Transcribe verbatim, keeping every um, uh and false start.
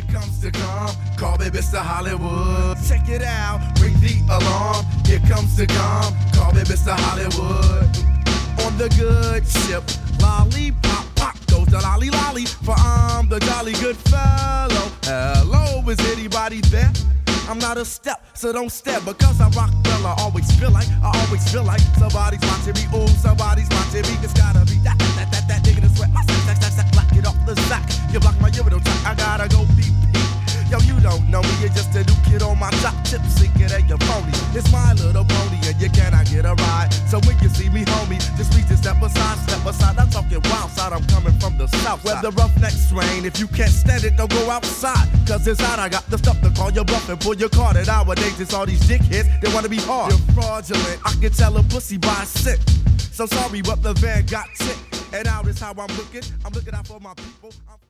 comes the calm, call me Mister Hollywood. Check it out, ring the alarm. Here comes the calm, call me Mister Hollywood. On the good ship, lollipop, pop goes the lolly lolly. For I'm the jolly good fellow. Hello, is anybody there? I'm not a step, so don't stare. Because I rock well, I always feel like, I always feel like somebody's watching me. Ooh, somebody's watching me. It's gotta be that, that, that, that, that nigga that sweat. My sack, sack, sack, sack, block it off the sack. You block my urinal track, I gotta go pee pee. Yo, you don't know me, you're just a new kid on my top tip, sinking at your pony. It's my little pony, and you cannot get a ride. So when you see me, homie, just please just step aside, step aside. I'm talking wild side, I'm coming from the south. Where the roughnecks rain, if you can't stand it, don't go outside. Cause inside I got the stuff to call your bluff and pull your card. And nowadays it's all these dickheads, they wanna be hard. You're fraudulent, I can tell a pussy by a scent. So sorry, but the van got tipped. And now is how I'm looking, I'm looking out for my people. I'm